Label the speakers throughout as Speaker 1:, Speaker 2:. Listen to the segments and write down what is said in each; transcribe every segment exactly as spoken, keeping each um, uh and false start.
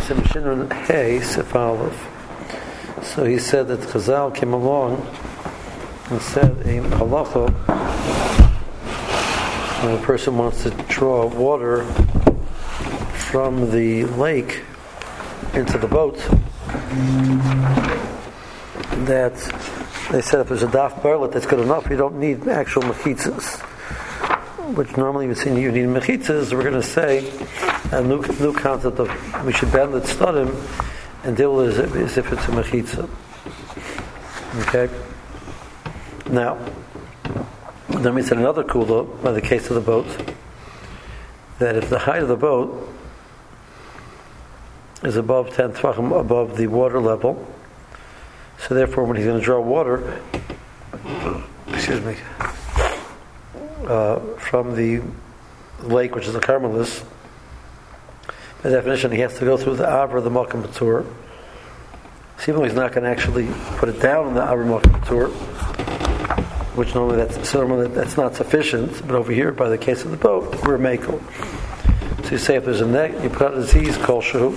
Speaker 1: Sim Shinun Hey Sif Aleph. So he said that Chazal came along and said in halacha, when a person wants to draw water from the lake into the boat, that they said if there's a daf barlet that's good enough, you don't need actual mechitzas, which normally you would say you need mechitzas. We're going to say a new, new concept of we should bend the tzadim and deal with it as if it's a mechitza. Okay? Now, then we said another kula by the case of the boat, that if the height of the boat is above ten tefachim above the water level, so therefore when he's going to draw water, excuse me, uh, from the lake, which is the Carmelis, by definition he has to go through the Avra of the Malkam Batur. So even though he's not going to actually put it down in the Avra Malkam Batur, which normally that's, so normally that's not sufficient, but over here, by the case of the boat, we're makel. So you say if there's a neck, you put out a disease called shahu,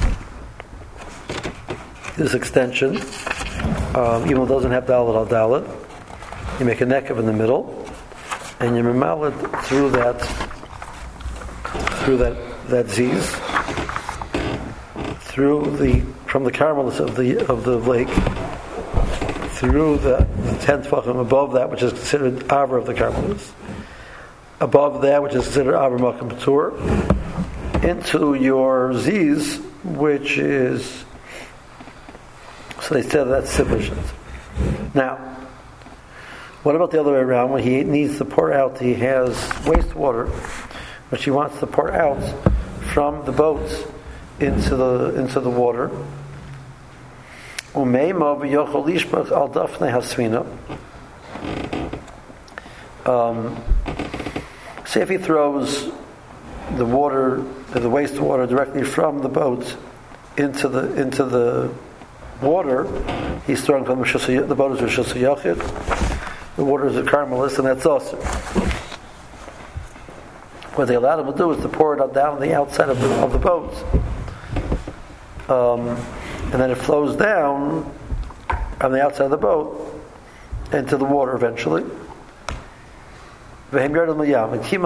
Speaker 1: this extension, um, even though it doesn't have dalet al dalet, you make a nekev in the middle, and you mamal it through that, through that that ziz, through the from the Carmelis of the of the lake, through the, the ten tefachim above that, which is considered Avra of the Carmelis, above that, which is considered Avra Malkam Batur, into your ziz, which is, so they said that's sufficient. Now, what about the other way around? When he needs to pour out, he has wastewater, which he wants to pour out from the boat into the into the water. Um, say if he throws the water, the wastewater directly from the boat into the into the water, he's throwing from the, the boat is Rishus Yachid, the water is a Carmelis, and that's also. What they allowed him to do is to pour it down the outside of the, of the boat, um, and then it flows down on the outside of the boat into the water eventually. So we're going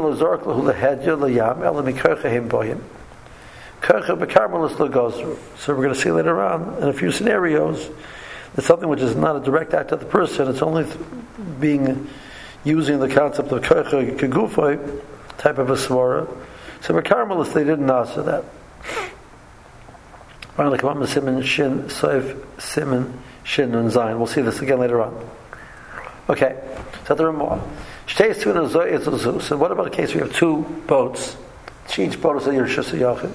Speaker 1: to see later on in a few scenarios that something which is not a direct act of the person, it's only th- being using the concept of kocha kegufay type of a svara. So for Carmelis, they didn't answer that. Finally, come up with Simon Shin, Soif, Simon Shin, and Zion. We'll see this again later on. Okay, so the Ramah. So what about a case where you have two boats? Each boat is a Yershus Yachid.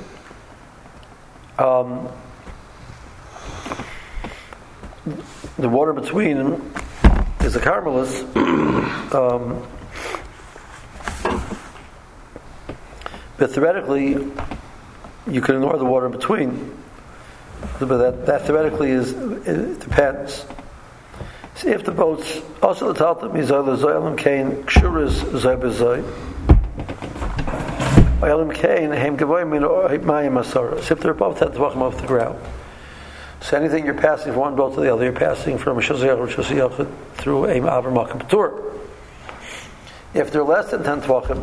Speaker 1: Um, the water between is the Carmelis. um, But theoretically, you can ignore the water in between. But that, that theoretically is, it depends. See if the boats also the Talmud Mizah the Zoyalim Kain Kshuras Zoy Bezoy. Oyalim Kain Heim Gavoy Min Mayim Asara. So if they're above ten tefachim off the ground. So anything you're passing from one boat to the other, you're passing from Rishus Yachid Rishus Yachid through a Avra Malkam Batur. If they're less than ten tefachim,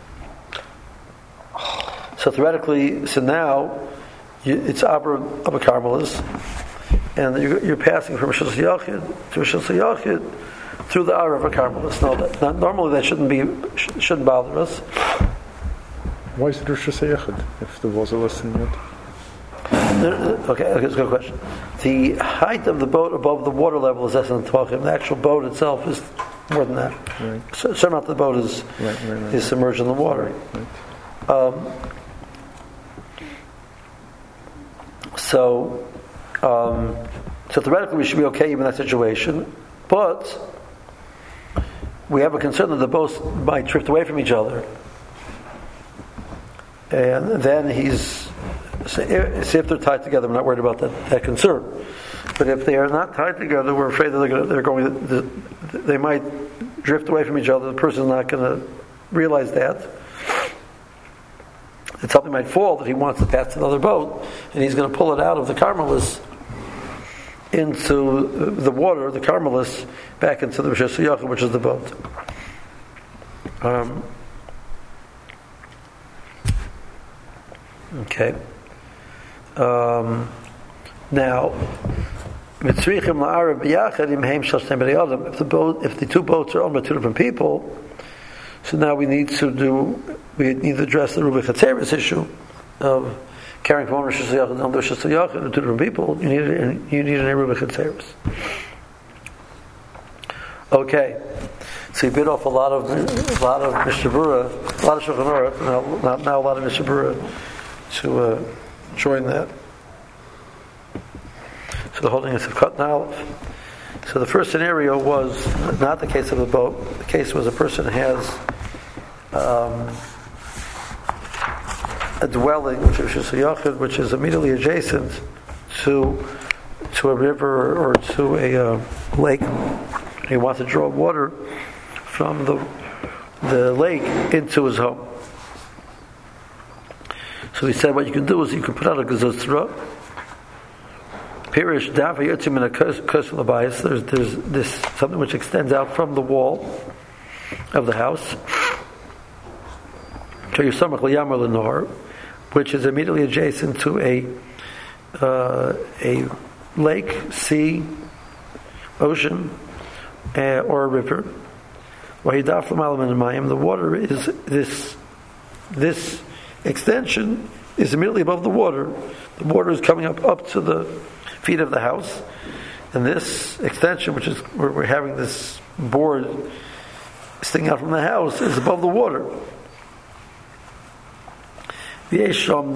Speaker 1: so theoretically, so now you, it's Abra of a Carmelis, and you're, you're passing from Rishus Yachid to Rishus Yachid through the Abra of a Carmelis. No, that, not, normally that shouldn't be sh- shouldn't bother us.
Speaker 2: Why is it Rishus Yachid if there was a lesson yet?
Speaker 1: Okay, okay, that's a good question. The height of the boat above the water level is less than Tvachim. The actual boat itself is more than that.
Speaker 2: Right.
Speaker 1: So, so not the boat is
Speaker 2: right, right, right.
Speaker 1: is submerged in the water.
Speaker 2: Right, right.
Speaker 1: Um, So, um, so theoretically we should be okay even in that situation, but we have a concern that the boats might drift away from each other, and then he's see if they're tied together. We're not worried about that, that concern, but if they are not tied together, we're afraid that they're going. To, they're going. To, they might drift away from each other. The person's not going to realize that. that something might fall that he wants to pass to another boat, and he's going to pull it out of the Carmelis into the water, the Carmelis, back into the Rosh Hashanah, which is the boat. Um, okay. Um, now, if the boat, if the two boats are owned by two different people, so now we need to do, we need to address the Rubi Chatzeris issue of carrying from one Rosh Hashanah and Rosh Hashanah to two different people. You need an, you need an Rubi Chatzeris. Okay, so you bit off a lot of a lot of Mishnah Berurah, a lot of Shulchan Aruch, now, now, now a lot of Mishnah Berurah to uh, join that. So the holding is of Kat Nalef. So the first scenario was not the case of a boat. The case was a person has um, a dwelling, which is a yachid, which is immediately adjacent to to a river or to a uh, lake. He wants to draw water from the the lake into his home. So he said, what you can do is you can put out a gezutzra. Pirish dafa yotzim in a curse of the bias. There's there's this something which extends out from the wall of the house. Which is immediately adjacent to a uh, a lake, sea, ocean, uh, or a river. The water is this this extension is immediately above the water. The water is coming up up to the feet of the house, and this extension, which is where we're having this board sticking out from the house, is above the water. And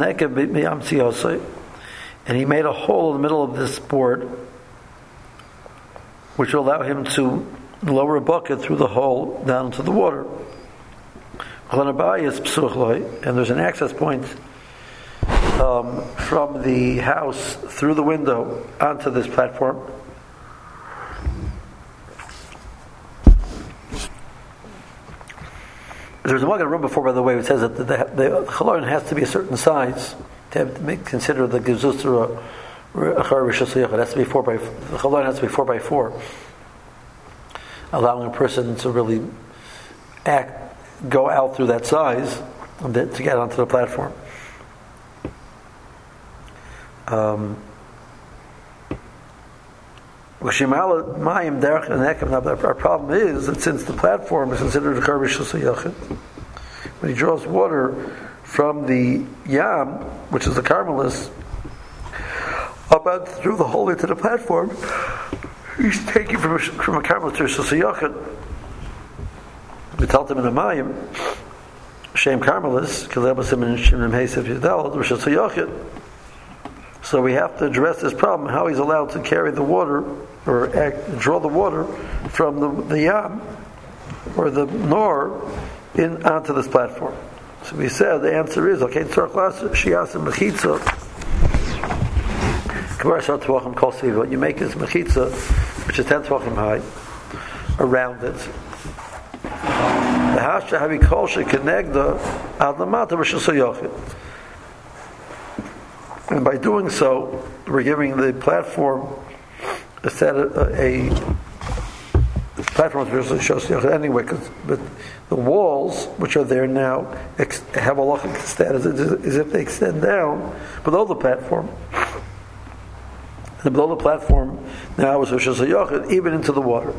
Speaker 1: he made a hole in the middle of this board, which will allow him to lower a bucket through the hole down into the water. And there's an access point um, from the house through the window onto this platform. There's a Magen room before, by the way, which says that the, the, the chalaron has to be a certain size to, have, to make, consider the gezusra achar Rosh Hashanah. It has to be four by the chalaron has to be four by four, allowing a person to really act, go out through that size to get onto the platform. Um, our problem is that since the platform is considered a Rosh Hashanah, when he draws water from the Yam, which is the Carmelis, up and through the hole into the platform, he's taking from a, from a Carmelis to Rosh Hashanah. We told him in the Mayim, Shem Carmelis, Kalebasim and Shimon Hesev Yidal, Rosh Hashanah. So we have to address this problem, how he's allowed to carry the water, or act, draw the water from the, the Yam, or the Nor, in onto this platform. So we said, the answer is, okay, Tzorach Shias and Mechitza, Kvar Shal Tvachim Kol Sviva, you make this Mechitza, which is ten Tvachim high, around it. The Hasha Havi Kol Shekenegda Ad Lamata Rosh Hashanah. And by doing so, we're giving the platform a set of, a, a platform anyway, cause, but the walls which are there now ex, have a halachic status as if they extend down below the platform. And below the platform now is Rosh Hashanah, even into the water.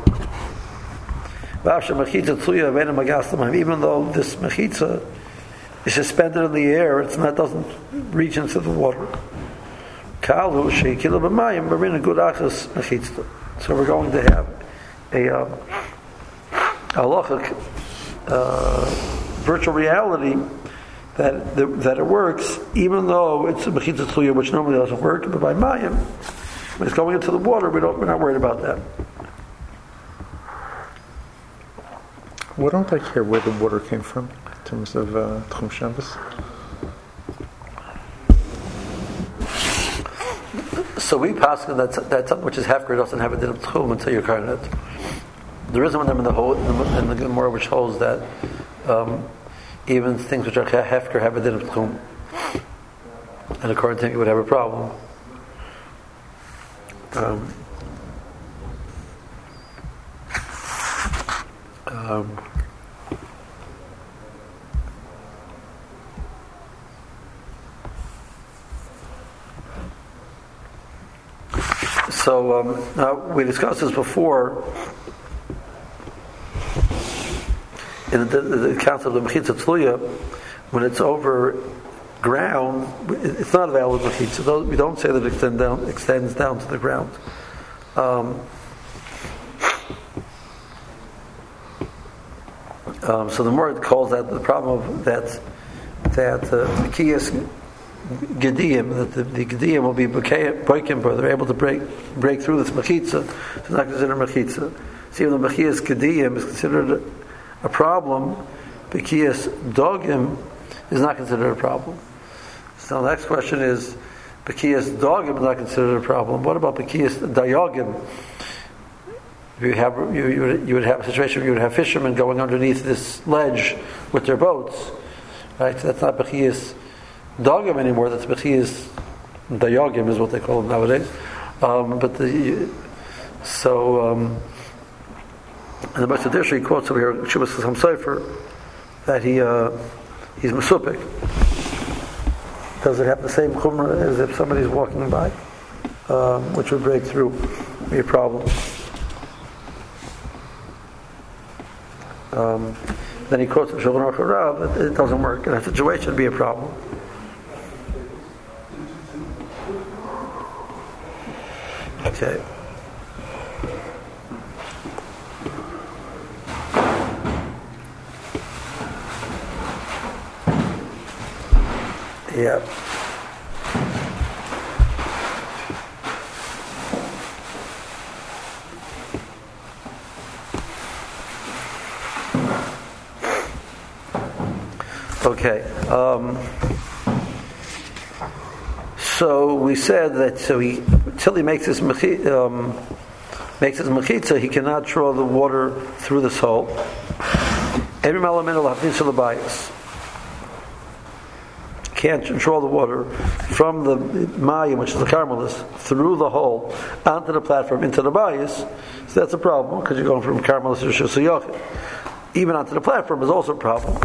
Speaker 1: Even though this mechitza is suspended in the air, it's not doesn't reach into the water. So we're going to have a um, halachic uh, virtual reality that, that that it works, even though it's a mechitza tluya, which normally doesn't work. But by mayim, when it's going into the water, we don't we're not worried about that.
Speaker 2: What don't I care where the water came from in terms of uh, Tchum Shabbos?
Speaker 1: So we pass that that something which is hefker doesn't have a din of tchum until you're carrying it. There is one in the whole in the Gemara which holds that um, even things which are hefker have a din of tchum. and according to him, you would have a problem. Um, um, so um, now we discussed this before in the, the, the concept of mechitza tluya. When it's over ground, it's not a valid mechitza. We don't say that it extend down, extends down to the ground. Um, um, so the Mord calls that the problem of that that the uh, kiyas gediyim, that the, the gediyim will be boikim, but they're able to break break through this mechitza. It's not considered mechitza. See, when the mechiyas gediyim is considered a problem, the kiyas dogim is not considered a problem. So the next question is, Bekiyas dogim is not considered a problem. What about Bekiyas dayogim? You have you, you, would, you would have a situation where you would have fishermen going underneath this ledge with their boats, right? So that's not Bekiyas dogim anymore. That's Bekiyas dayogim is what they call them nowadays. Um, but the so um, and the Moshe Dishri quotes over here Shubas Chacham Sofer that he uh, he's mesupik. Does it have the same chumrah as if somebody's walking by, um, which would break through, be a problem? Um, then he quotes the Shulchan Aruch Harav that it doesn't work. In that situation, it'd be a problem. Okay. Yeah. Okay. Um, so we said that so he until he makes his mechi, um, makes his mechitza, he cannot draw the water through this hole. Every malamin will have to bias. Can't control the water from the mayim, which is the Carmelis, through the hole onto the platform into the bias. So that's a problem because you're going from Carmelis to Rishus HaYachid. Even onto the platform is also a problem.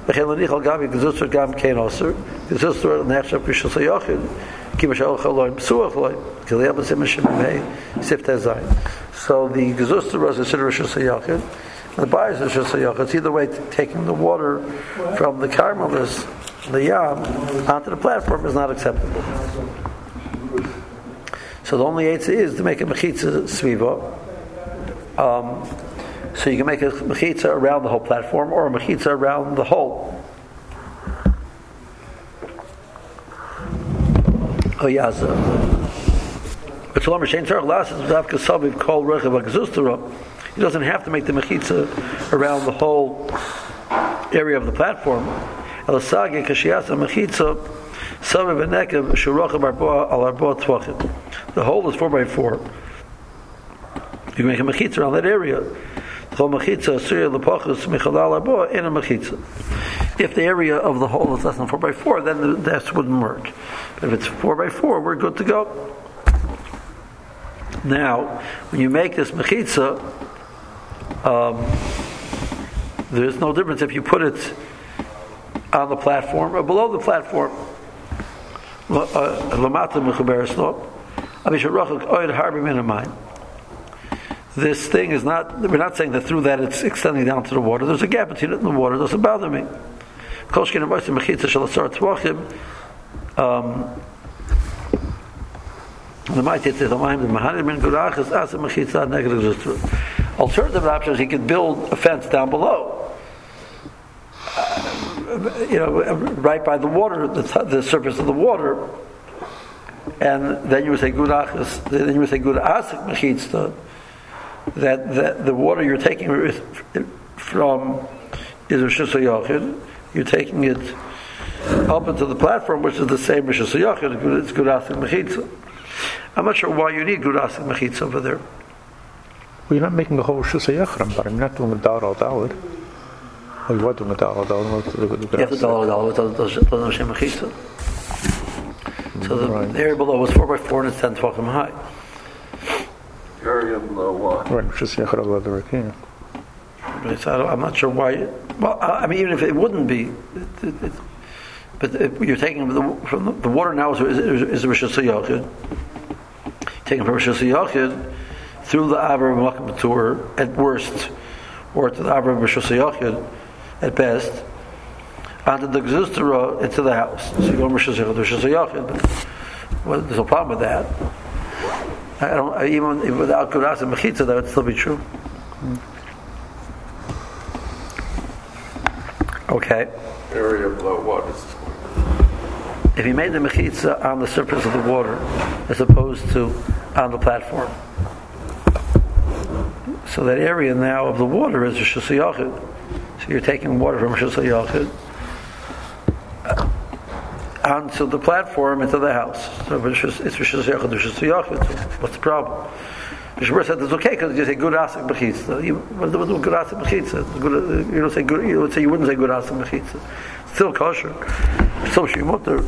Speaker 1: So the Gezustra is considered Rishus HaYachid. The bias is Rishus HaYachid. It's either way taking the water from the Carmelis, the yam, onto the platform is not acceptable. So the only eitzah is to make a mechitza sviva. Um, so you can make a mechitza around the whole platform or a mechitza around the hole. Oh yeah. He doesn't have to make the mechitza around the whole area of the platform. The hole is four by four. You make a mechitza around that area. If the area of the hole is less than four by four, then that wouldn't work. But if it's four by four, we're good to go. Now, when you make this mechitza, um, there's no difference if you put it on the platform or below the platform. This thing is not, we're not saying that through that it's extending down to the water. There's a gap between it and the water. It doesn't bother me. Um, alternative option is he could build a fence down below. You know, right by the water, the, the surface of the water, and then you would say gudachas. Then you would say gudasik mechitza. That that the water you're taking from is Rishus HaYachid. You're taking it up into the platform, which is the same Rishus HaYachid. It's gudasik mechitza. I'm not sure why you need gudasik mechitza over there.
Speaker 2: Well, you're not making the whole Rishus HaYachid, but I'm not doing a dal al dalid. Oh, you are doing a dal al dalid.
Speaker 1: You have to dal al dalid. Doesn't Hashem mechitza. So the,
Speaker 2: right.
Speaker 1: the area below was four by four and it's ten tvachim high.
Speaker 3: Area below what?
Speaker 2: Right, which is Yechad al Rakia.
Speaker 1: So I don't, I'm not sure why. Well, I mean, even if it wouldn't be, it, it, it, but if you're taking the, from the, the water now is is a Rishus HaYachid. Taking from Rishus HaYachid through the Avar Malachim Tour at worst, or to the Avar Rishus HaYachid at best, onto the Gzustara into the house. So you go from Rishus HaYachid to Rishus HaYachid, but well, there's no problem with that. I don't I, even, even without Guras and Mechitza, that would still be true. Okay.
Speaker 3: Area below what is?
Speaker 1: If you made the mechitza on the surface of the water as opposed to on the platform, so that area now of the water is Rishus HaYachid. So you're taking water from Rishus HaYachid onto the platform into the house. So it's Rishus HaYachid, Rishus HaYachid. So what's the problem? The Shmuel said it's okay because you say good asik mechitza. You what do good asik mechitza? You don't say good. You would say you wouldn't say good asik mechitza. Still kosher. Still shimutter.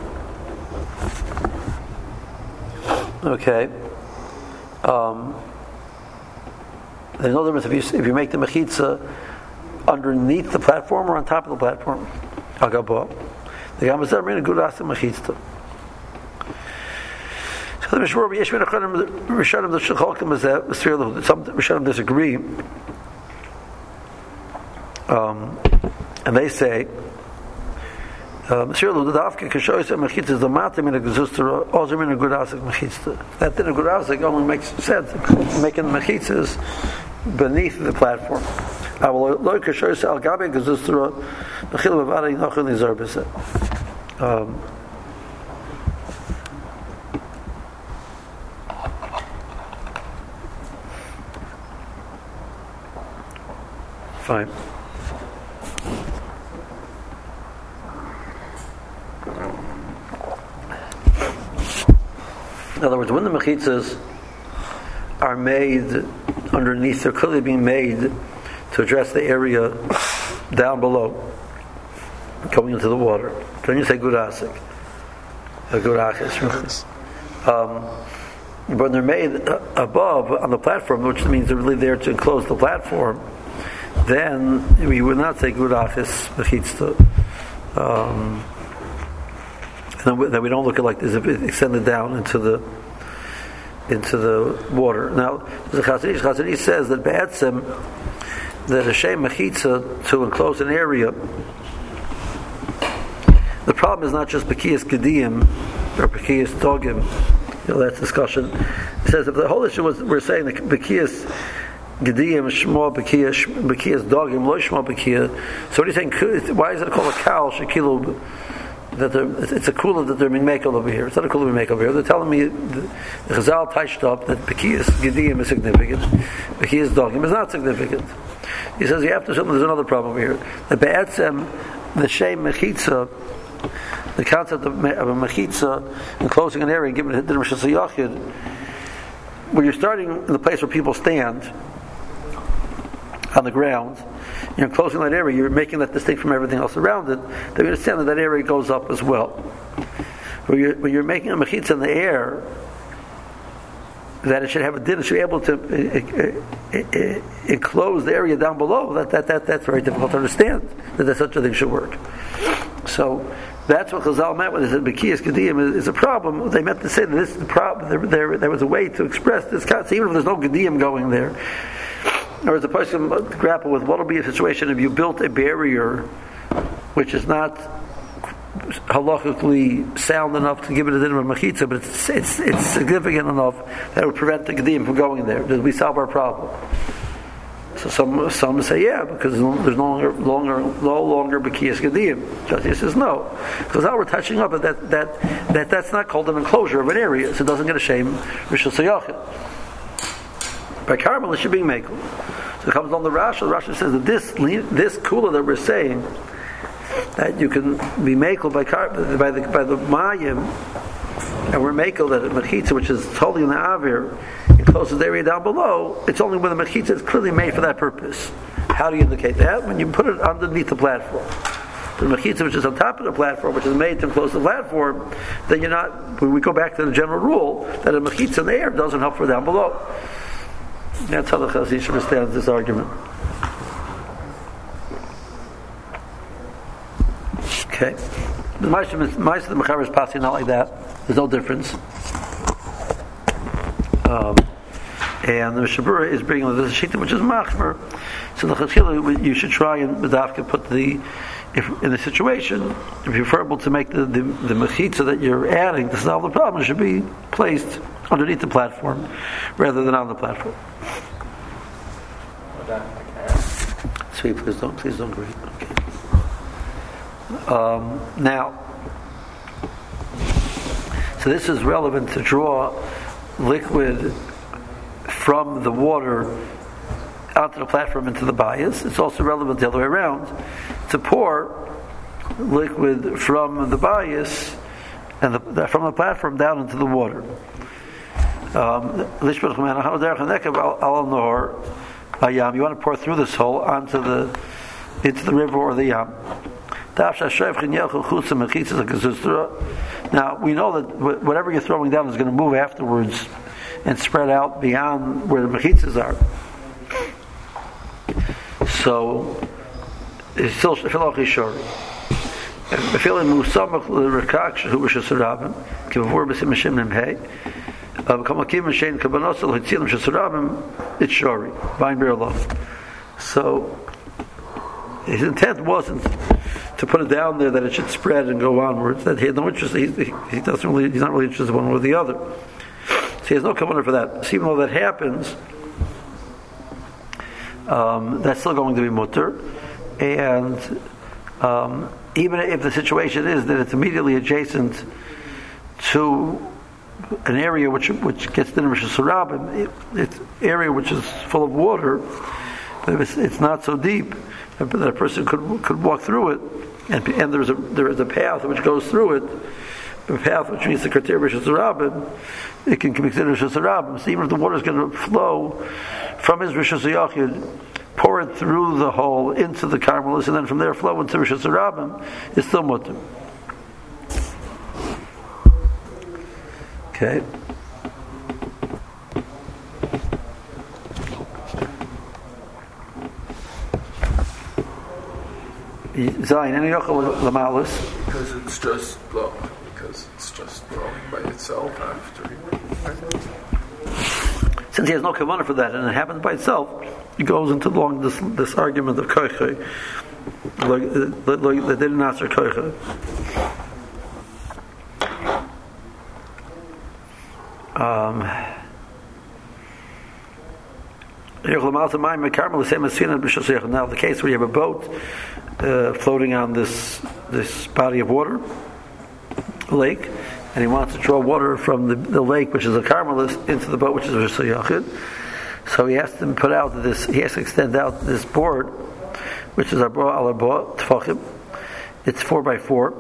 Speaker 1: Okay. Um, there's no difference if you if you make the mechitza underneath the platform or on top of the platform. Agabo. The Gamazar made a good asik mechitza. So the Mishmur Yeshmin Rishonim the Shecholkim is that some Rishonim disagree, um, and they say Mishmur the Dafke Kashoyis Mechitza is the Matim in a Gezustera, also in a good asik mechitza. That in a good asik only makes sense making the mechitzas beneath the platform. I will look Kashoyis Al Gabi Gezustera Mechil Bavada Yinochin Nizar B'Seh. Fine. In other words, when the mechitzas are made underneath, they're clearly being made to address the area down below, going into the water. Can you say good asik? A good achis. Um, when they're made above on the platform, which means they're really there to enclose the platform, then we would not say good achis mechitza. Um, and then we don't look at like this if it extended down into the into the water. Now, the Chazon Ish says that Ba'atzim, that a shem mechitza to enclose an area. The problem is not just Bekiyas Gediyim or Bekiyas Dogim. You know, that's discussion. It says if the whole issue was we're saying that Bekiyas Gediyim Shmo Bekiyas Bekiyas Dogim Lo Shmo Bekiyah. So what are you saying? Why is it called a kal shekilu? That it's a kula that they're being made over here. It's not a kula being made over here. They're telling me the Chazal touched up that Bekiyas Gediyim is significant. Bekiyas Dogim is not significant. He says you have to. There's another problem over here. The Be'etzem, the Shem Mechitza, the concept of, of a mechitza enclosing an area and giving it to the Rishus HaYachid, when you're starting in the place where people stand on the ground, you're enclosing that area, you're making that distinct from everything else around it, then you understand that that area goes up as well. When you're, when you're making a mechitza in the air, that it should have a din, it should be able to uh, uh, uh, enclose the area down below, that, that, that that's very difficult to understand, that, that such a thing should work. So, that's what Chazal meant when they said Bekiyas Gediyim is, is a problem. They meant to say that this is the problem. There, there, there was a way to express this concept, even if there's no Gediyim going there. Or as a person grapple with what will be a situation if you built a barrier which is not halachically sound enough to give it a din of a mechitza, but it's, it's, it's significant enough that it would prevent the Gediyim from going there. Did we solve our problem? So some some say yeah, because there's no longer longer no longer Bekiyas Gediyim. Jati says no, because now we're touching up that that that that's not called an enclosure of an area, so it doesn't get a shame Rishus HaYachid. By Carmel, it should be mekel. So it comes on the Rashi. The Rashi says that this this kula that we're saying that you can be mekel by by the by the mayim, and we're mekel that a mechitza which is totally in the avir encloses the area down below. It's only when the mechitza is clearly made for that purpose. How do you indicate that? When you put it underneath the platform. the mechitza which is on top of the platform, which is made to enclose the platform, then you're not. We go back to the general rule that a mechitza in the air doesn't help for down below. That's how the Chazon understands this argument. Okay. The Ma'aseh of the Mechaber is passing out like that. There's no difference. Um, and the Mishabura is bringing the Shita, which is Machmer. So the Chazon, you should try and Medafka put the, if in the situation, if you're preferable to make the, the, the Mechitza that you're adding to solve the problem, it should be placed underneath the platform rather than on the platform. Sweet, please don't, please don't agree. Okay. Um, now, so this is relevant to draw liquid from the water onto the platform into the bias. It's also relevant the other way around to pour liquid from the bias and the, from the platform down into the water. Um, you want to pour through this hole onto the into the river or the yam. Now we know that whatever you're throwing down is going to move afterwards and spread out beyond where the mechitzas are. So it's still filochi shori. Feeling musamach l'rekak shehu b'shasarabim kivavur b'simashim nimhei kamakim m'shein kabanosel hitzilim shasarabim it's shori vine bear love. So his intent wasn't to put it down there that it should spread and go onwards. That he had no interest. He, he, he doesn't really. He's not really interested in one or the other. So he has no covenant for that. So even though that happens, um, that's still going to be mutter. And um, even if the situation is that it's immediately adjacent to an area which which gets the Rosh Hashanah, it's an area which is full of water, but it's, it's not so deep that a person could could walk through it, and and there's a there is a path which goes through it, a path which means the criteria Rosh Hashanah, it can be considered Rosh Hashanah. So even if the water is going to flow from his Rosh Hashanah, pour it through the hole into the Carmelis, and then from there flow into Rosh Hashanah, it's still mutter. Okay. Zayin, any lamalis?
Speaker 3: Because it's just blow. Because it's just flowing by itself after.
Speaker 1: Since he has no kavanah for that, and it happens by itself, he goes into long this this argument of koiche, like like they didn't answer koiche. Um. Now, the case where you have a boat uh, floating on this this body of water, lake, and he wants to draw water from the, the lake, which is a Carmelis, into the boat, which is a Rosh Hashanah. So he has to put out this. He has to extend out this board, which is a alabo tefachim. It's four by four,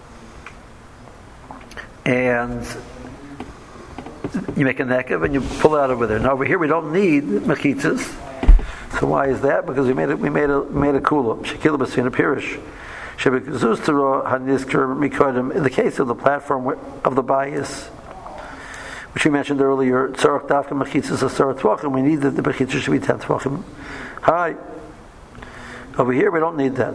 Speaker 1: and you make a nekev and you pull it out over there. Now over here we don't need mechitzas. So why is that? Because we made it. We made a made a kula shekila b'sfina pirish. In the case of the platform of the bias, which we mentioned earlier, tzarach dafka mechitzas asar tvachim. We need that the mechitzas should be ten tvachim. Hi. Over here we don't need that.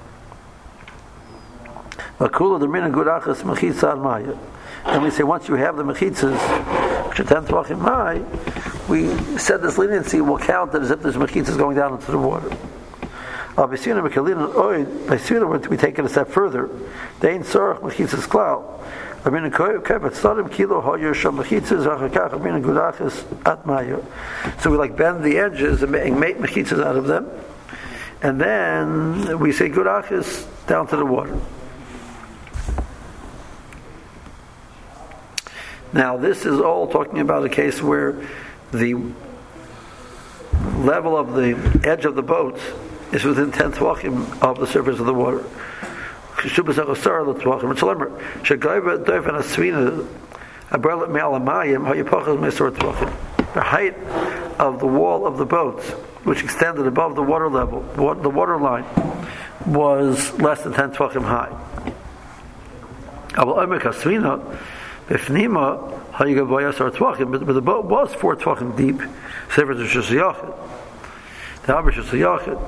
Speaker 1: Kula the mina gurachas mechitza almaya. And we say once you have the mechitzas, which are ten tvachim high, we said this leniency will count it as if there's mechitzas going down into the water. By sooner we take it a step further. They ain't sorach mechitzas klal. I mean, but starting kilo hoyer sham mechitzas achakach. I mean, gurachas atmaya. So we like bend the edges and make mechitzas out of them, and then we say gurachas down to the water. Now, this is all talking about a case where the level of the edge of the boat is within ten tvachim of the surface of the water. The height of the wall of the boat, which extended above the water level, the water line, was less than ten tvachim high. But the boat was four tvachim deep. Sefer to Shus Yachid. The Haber Shus Yachid.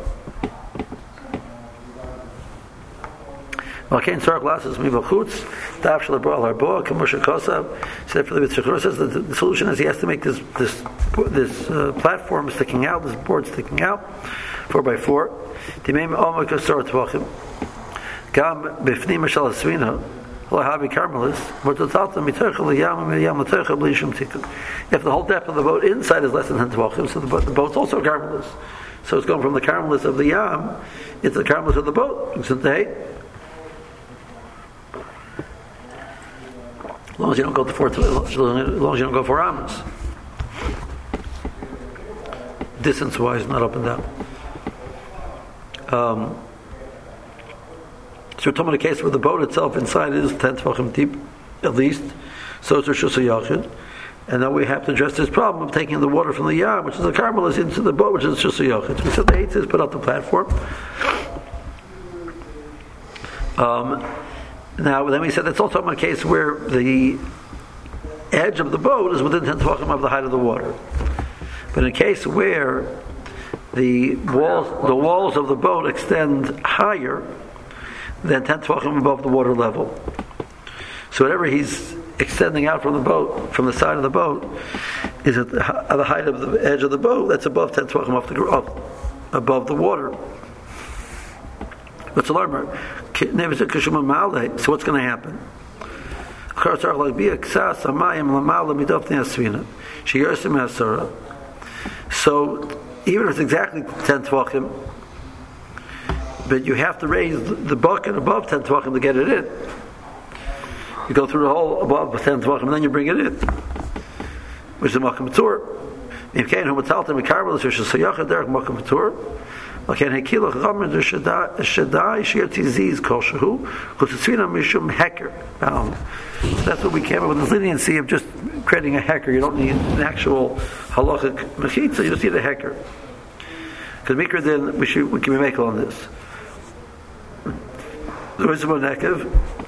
Speaker 1: Malkein Tzarech Lasses Mivachutz. Daf Shel Ba'al Harboa Kamosha Kosav. Sefer the Tzachor says that the, the solution is he has to make this this this uh, platform sticking out, this board sticking out, four by four. Timeim Omak Asor Tvachim. Gam Bifnim Shal Asvina. If the whole depth of the boat inside is less than ten tvachim, so the, boat, the boat's also carmelist. So it's going from the carmelist of the yam into the carmelist of the boat. As long as you don't go to four, as long as you don't go four amas. Distance-wise, not up and down. Um, So we're talking about a case where the boat itself inside is ten tvachim deep, at least. So it's a Shus Yachid. And now we have to address this problem of taking the water from the yam, which is the carmelist, into the boat, which is Shus Yachid. So we said the eighth is put out the platform. Um, now, then we said it's also a case where the edge of the boat is within ten tvachim of the height of the water. But in a case where the walls, the walls of the boat extend higher than ten tvachim above the water level. So whatever he's extending out from the boat, from the side of the boat, is at the, at the height of the edge of the boat. That's above ten tvachim off the off, above the water. What's the alarm? So what's going to happen? So even if it's exactly ten tvachim, but you have to raise the bucket above ten tvachim to get it in. You go through the hole above ten tvachim, and then you bring it in, which is a makam patur. If can't who metalta mikarvel is Shus Yachid derech makam patur. Okay, hekilach ramen shadai shadai shir tiziz kol shehu kutzvina mishum heker. That's what we came up with, this leniency of just creating a heker. You don't need an actual halachic mechitza. You just need a heker. Because mikra then we should we can make on this. There is one nekev.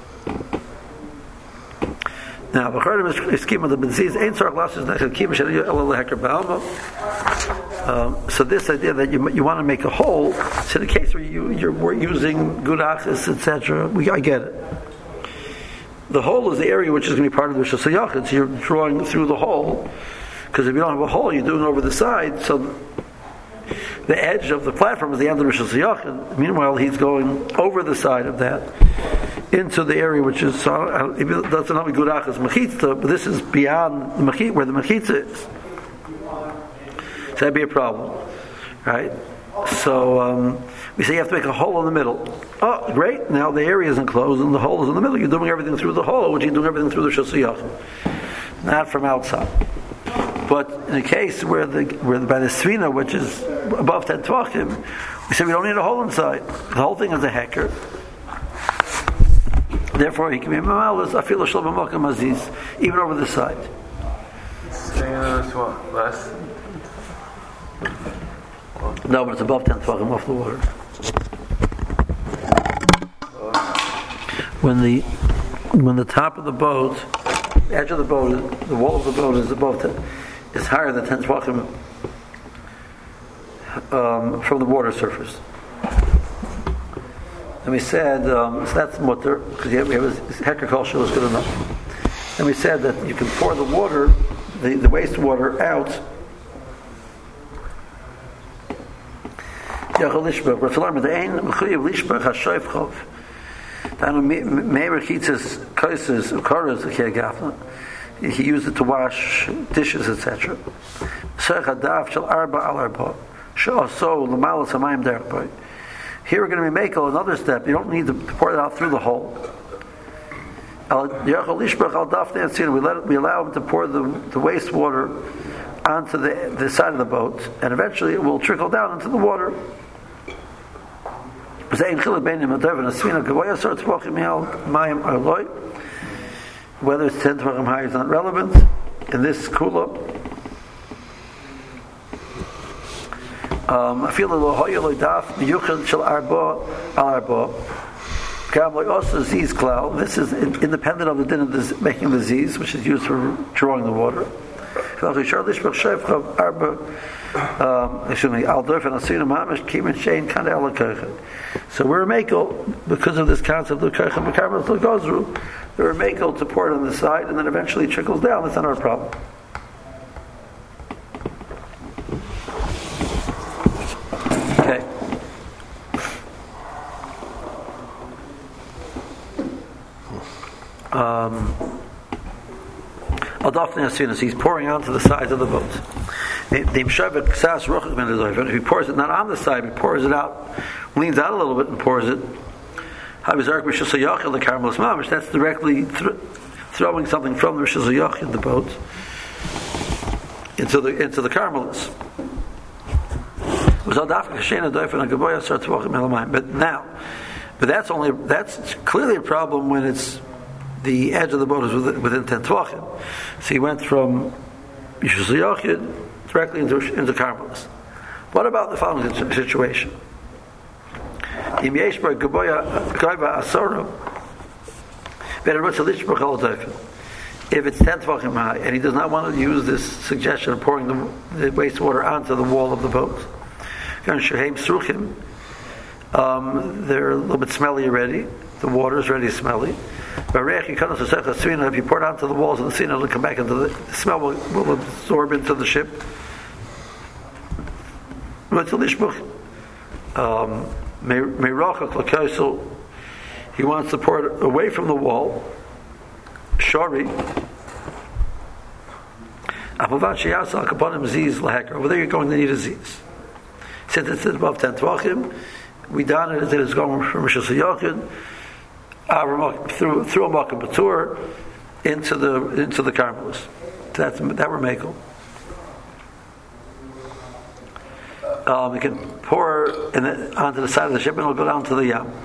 Speaker 1: Now, b'chardem is schema the b'nziz ein tzarich lashes nekev kima shel elul heker ba'alma. So this idea that you you want to make a hole, so in the case where you you're using gudachis et cetera, we I get it. The hole is the area which is going to be part of the Shus Yachid, so you're drawing through the hole. Because if you don't have a hole, you're doing it over the side. So the edge of the platform is the end of the Shus Yachid. Meanwhile, he's going over the side of that into the area which is, so it doesn't have a good achas mechitza, but this is beyond the mechitza, where the mechitza is. So that'd be a problem, right? So um, we say you have to make a hole in the middle. Oh, great! Now the area is enclosed and the hole is in the middle. You're doing everything through the hole, which you're doing everything through the Shus Yachid, not from outside. But in a case where the where the, by the svina, which is above ten tvachim, we say we don't need a hole inside. The whole thing is a heker. Therefore, he can be mamalas afilu shel b'makam aziz, even over the side.
Speaker 3: Less.
Speaker 1: No, but it's above ten tvachim off the water. When the when the top of the boat, the edge of the boat, the wall of the boat is above ten, is higher than ten tvachim um, from the water surface. And we said, um, so that's mutter, because we have a heker kol shel is good enough. And we said that you can pour the water, the, the wastewater out. Yachol lishbach, but alarm the ein mechuyev lishbach hashoyf chov. Tanu meir chitzes koises ukaras gafna. He used it to wash dishes, et cetera. Serch hadav shel arba al arba. She'aso l'malas hamayim derech boy. Here we're going to be making another step. You don't need to pour it out through the hole. We let it, we allow him to pour the, the wastewater onto the, the side of the boat, and eventually it will trickle down into the water. Whether it's ten tvachim high is not relevant. In this kula, I feel a little hoya loydaf miyuchad shel arba al arba. Gam like also ziz cloud. This is independent of the din of the, making the ziz, which is used for drawing the water. Um, excuse me, al derf and asina mamish kimin shein kind of alakirchen. So we're a makel because of this concept of kirchen b'karmel to go through. We're a makel to pour it on the side and then eventually it trickles down. That's not our problem. Okay. Um. He's pouring onto the sides of the boat. If he pours it not on the side, he pours it out, leans out a little bit and pours it. That's directly th- throwing something from the Rosh Hashanah in the boat into the into the Carmelis. But now, but that's only that's clearly a problem when it's the edge of the boat is within, within ten tvachim. So he went from Yishus Yochid directly into into Carmelis. What about the following situation? If it's ten tvachim high and he does not want to use this suggestion of pouring the, the wastewater onto the wall of the boat, um, they're a little bit smelly already. The water is already smelly. If you pour it onto the walls of the sina, it'll come back into the, the smell will, will absorb into the ship. Um, he wants to pour it away from the wall. Shori. Over there you're going to need a ziz. Since it's above ten tvachim, we done it as it is going from Rosh Hashanah through through a Makkah Batur into the into the Carmelis. That's that we're making. Um, we can pour in the, onto the side of the ship and it'll go down to the yam.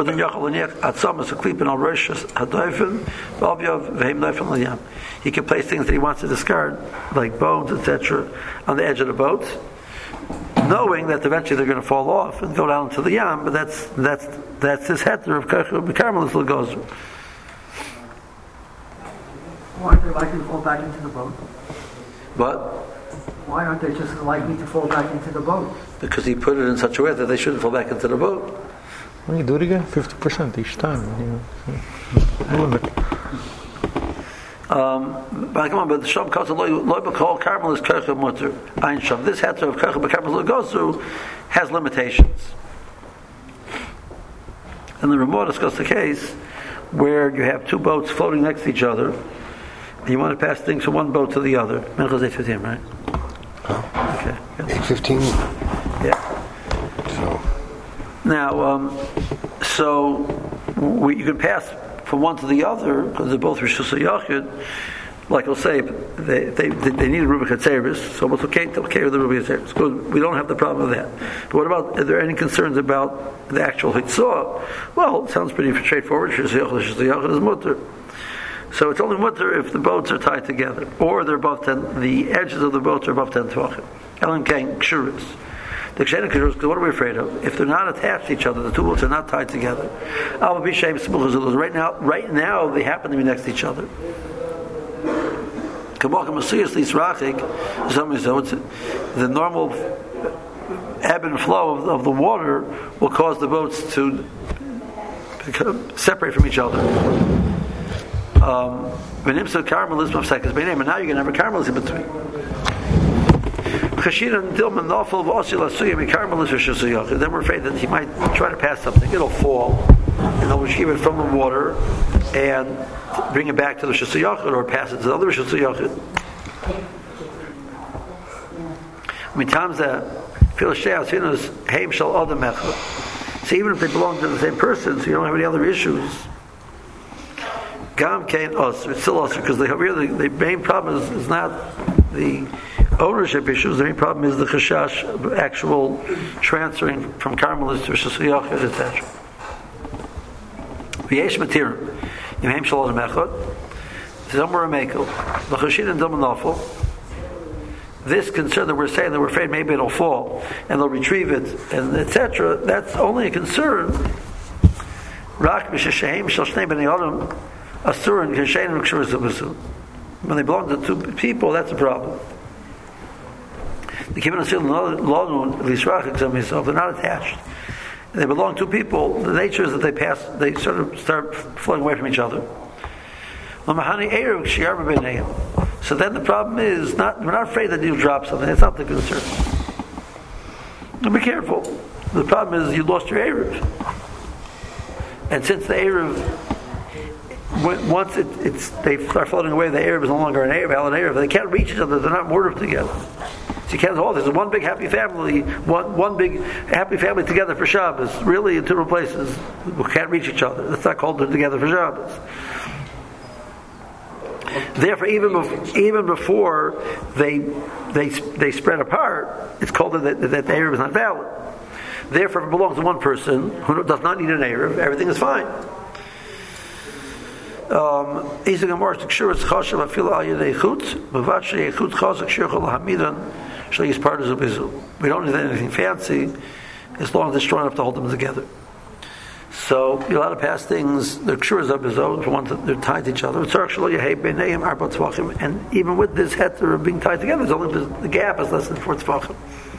Speaker 1: He can place things that he wants to discard, like bones, et cetera, on the edge of the boat, knowing that eventually they're going to fall off and go down to the yam. But that's that's that's his heter of Carmelis Lagozu.
Speaker 4: Why aren't they likely to fall back into the boat?
Speaker 1: But
Speaker 4: why aren't they just likely to fall back into the boat?
Speaker 1: Because he put it in such a way that they shouldn't fall back into the boat.
Speaker 2: Well, you do it again, fifty percent each time. You know.
Speaker 1: Um, but come on, but the Shom calls it loy b'kol Carmel is kercha mutter ein Shom. This heter of kercha b'Carmel Lagozu has limitations. And the Ramah discussed the case where you have two boats floating next to each other, and you want to pass things from one boat to the other. Menachos eight fifteen, right?
Speaker 5: Oh.
Speaker 1: Okay.
Speaker 5: Eight fifteen.
Speaker 1: Yeah.
Speaker 5: So.
Speaker 1: Now, um, so we, you can pass from one to the other because they're both Rosh Hashanah. Like I'll say, they they they need a Ruben Chatzeris, so it's okay to okay with the Ruben Chatzeris. Good, we don't have the problem with that. But what about? Are there any concerns about the actual Hitzah? Well, it sounds pretty straightforward. Rosh Hashanah is mutter. So it's only mutter if the boats are tied together, or they're above ten. The edges of the boats are above ten tvachim. Elam kain kshuris. The kshein kshuris. What are we afraid of? If they're not attached to each other, the two boats are not tied together. Right now, right now they happen to be next to each other. The normal ebb and flow of, of the water will cause the boats to become, separate from each other. Um, and now you're going to have a Carmelis in between. Then we're afraid that he might try to pass something. It'll fall, and they'll retrieve it from the water and bring it back to the Rosh Hashanah or pass it to the other Rosh Hashanah. So even if they belong to the same person, so you don't have any other issues. Gam kain us, it's still us because the, really, the main problem is, is not the ownership issues. The main problem is the chashash, actual transferring from Carmelis to Rosh Hashanah, et cetera. V'yesh matirim. Yimheim shalom echad. Some were a mekel. The chashin and dom nafel. this concern that we're saying that we're afraid maybe it'll fall and they'll retrieve it, and et cetera, that's only a concern. Rak b'shesheim shel shnei bnei adam asurin k'sheinim k'shuras u'besu. When they belong to two people, that's a problem. The kibbutz asil lonu l'israch exam they're not attached. They belong to people. The nature is that they pass, they sort of start flowing away from each other. So then the problem is, not we're not afraid that you'll drop something. That's not the concern. And be careful. The problem is you lost your Erev. And since the Erev, once it, it's they start floating away, the Erev is no longer an Erev, valid Erev. They can't reach each other. They're not mortared together. So you can't hold. There's one big happy family, one one big happy family together for Shabbos. Really, in two different places, we can't reach each other. That's not called together for Shabbos. Therefore, even bef- even before they they they spread apart, it's called that, that the Erev is not valid. Therefore, if it belongs to one person who does not need an Erev, everything is fine. Um, we don't need anything fancy as long as they're strong enough to hold them together. So you're allowed to pass things, the kshuras of his own, for one that they're tied to each other. And even with this heter of being tied together, it's only the gap is less than four tefachim.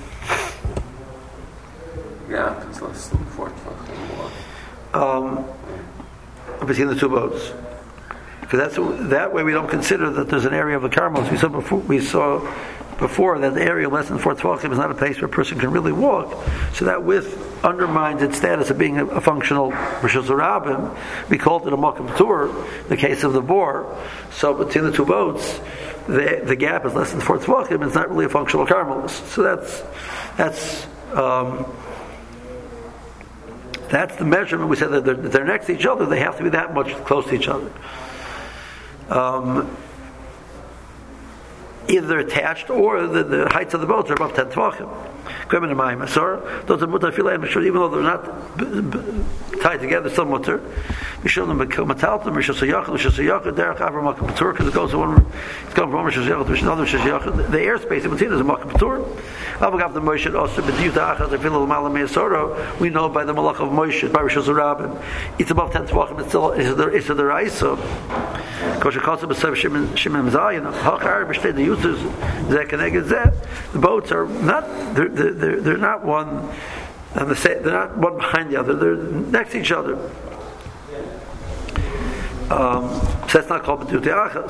Speaker 3: Gap is less than four tefachim.
Speaker 1: Um, between the two boats. Because that's that way we don't consider that there's an area of the Carmels. We saw before. We saw before that the area less than four tefachim is not a place where a person can really walk. So that width undermines its status of being a, a functional Rishus Harabim. We called it a Makom Tur, the case of the bore. So between the two boats, the the gap is less than four tefachim. It's not really a functional Carmelis. So that's that's. Um, That's the measurement. We said that they're, they're next to each other. They have to be that much close to each other. Um, either they're attached or the, the heights of the boats are above ten tefachim. Those are mutar filayim, even though they're not b- b- tied together, still mutar. Because it goes to one, it's going from one Rishus Yachid to another Rishus Yachid. The airspace in between is a Makom Patur. We know by the Malach of Moshe, by Rishus Harabim, it's above ten tefachim. It's still it's the it's the Raisa. The boats are not they're they're, they're not one and the they're not one behind the other. They're next to each other. Um, so that's not called B'diyut Achas.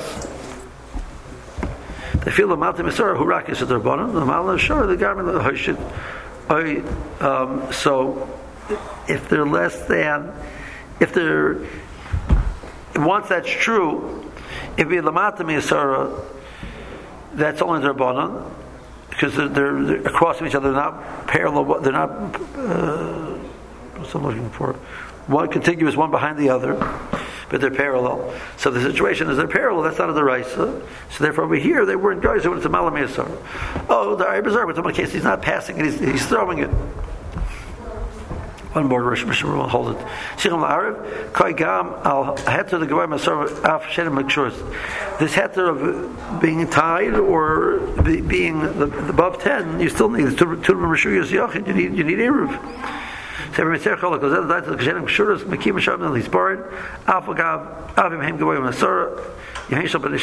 Speaker 1: They feel the Malta Misora who rakis at their bottom. The Malta sure the garment of the Hoshit. Um, so if they're less than, if they're once that's true, if we Lamata Misora, that's only their bottom because they're, they're, they're across from each other. They're not parallel. They're not. Uh, what's I'm looking for? One contiguous, one behind the other. But they're parallel. So the situation is they're parallel, that's not a deraisa. So therefore over here they weren't guys when it's a malamesar. Oh, the Arabizar, but in one case he's not passing it, he's, he's throwing it. One more Rosh Hashanah will hold it. Shicham la'arav, koi gam al heter the gavay masar af shenem makshurs. This heter of being tied or be, being the, the above ten, you still need two two Rishuyos Yachid. You need you need eruv. So every mitzvah cholak goes out to the kshenim kshuras mekim shabim and he's buried. Afagav avim hem gavay masar. He argues that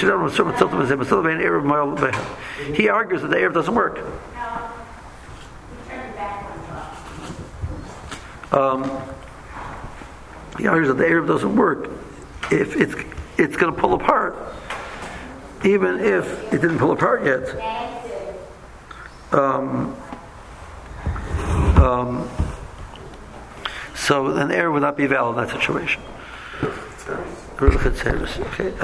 Speaker 1: the eruv doesn't work. Um, he argues that the eruv doesn't work if it's it's going to pull apart, even if it didn't pull apart yet. Um, um, so an eruv would not be valid in that situation. Okay.